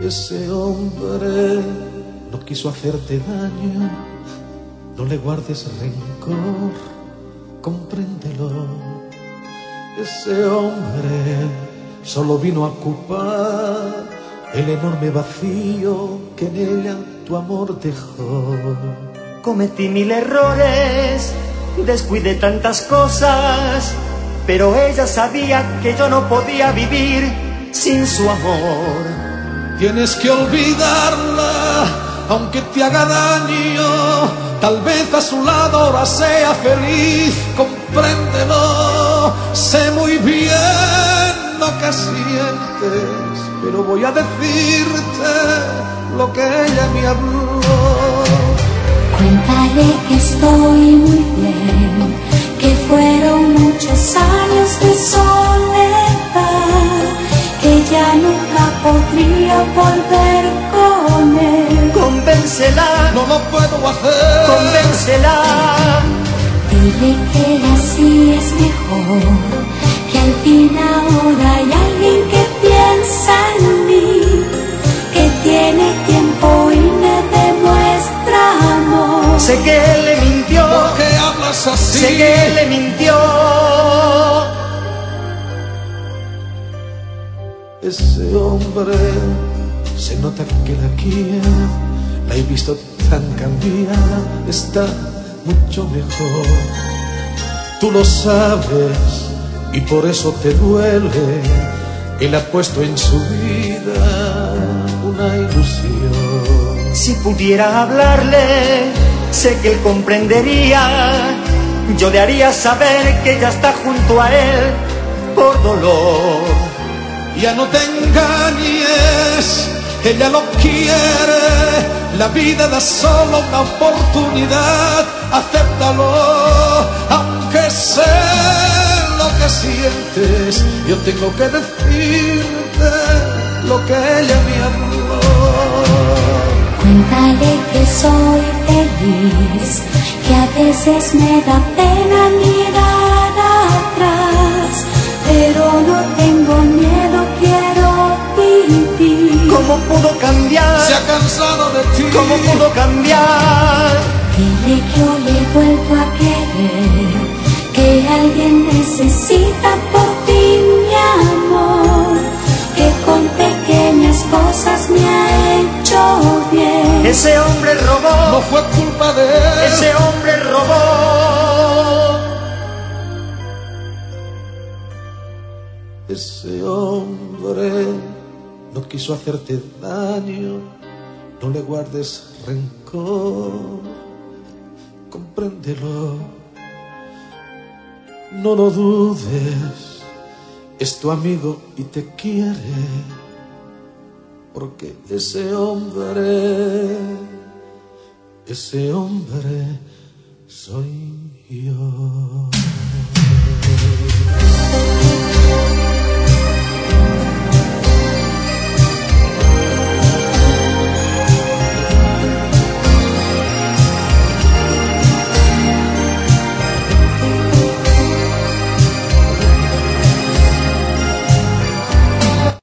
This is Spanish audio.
Ese hombre no quiso hacerte daño, no le guardes rencor, compréndelo. Ese hombre solo vino a ocupar el enorme vacío que en ella tu amor dejó. Cometí 1000 errores, descuidé tantas cosas, pero ella sabía que yo no podía vivir sin su amor. Tienes que olvidarla, aunque te haga daño. Tal vez a su lado ahora sea feliz, compréndelo. Sé muy bien lo que sientes, pero voy a decirte lo que ella me habló. Cuéntale que estoy muy bien, que fueron muchos años de soledad, que ya nunca podría volver con él. Convéncela, No lo puedo hacer. convéncela. Dile que así es mejor, que al fin ahora hay alguien que piensa en mí, que tiene tiempo y me demuestra amor. Sé que él le mintió, ¿Por qué hablas así? sé que él le mintió. Ese hombre se nota que la quiere, la he visto tan cambiada, está mucho mejor. Tú lo sabes y por eso te duele. Él ha puesto en su vida una ilusión. Si pudiera hablarle, sé que él comprendería. Yo le haría saber que ella está junto a él por dolor. Ya no te engañes, ella lo quiere. La vida da solo una oportunidad, acéptalo. Aunque sé lo que sientes, yo tengo que decirte lo que ella me habló. Cuéntale que soy feliz, que a veces me da pena mirar atrás, pero no tengo miedo, quiero vivir. ¿Cómo pudo cambiar? Se ha cansado de ti. ¿Cómo pudo cambiar? Dile que yo le he vuelto a querer, que alguien necesita por ti mi amor, que con pequeñas cosas me ha hecho bien. Ese hombre No robó, fue culpa de él. ese hombre robó. Ese hombre no quiso hacerte daño, no le guardes rencor, compréndelo, no lo dudes, es tu amigo y te quiere, porque ese hombre soy yo.